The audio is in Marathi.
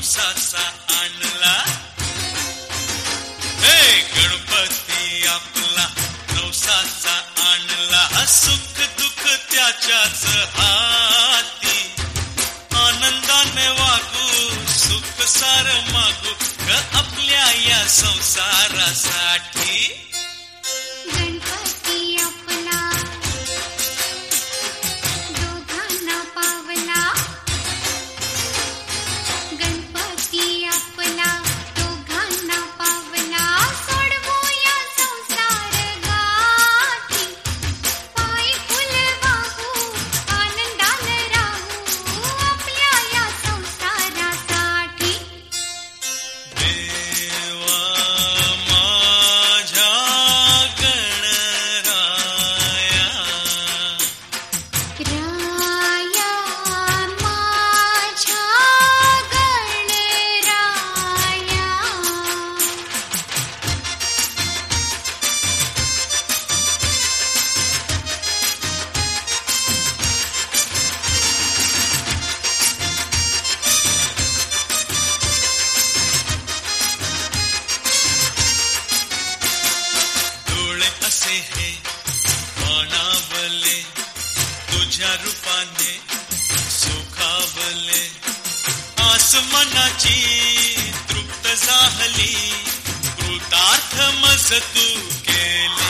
नवसाचा आणला. हे गणपती आपला नवसाचा आणला. सुख दुःख त्याच्याच हाती. आनंदाने वागू सुख सार मागू ग आपल्या या संसारासाठी. गणपती आपला दोघांना पावला. गणपती आपला दोघांना पावला. सोडवूया संसार गाठी. पायी फुल वाहू आनंदाने राहू आपल्या या संसारासाठी. देवा माझ्या गणराया. राया माझ्या गणराया. डोळे असे हे पाणावले तुझ्या रूपाने सुखावले. आसमनाची तृप्त झाली कृतार्थ मज तू केले.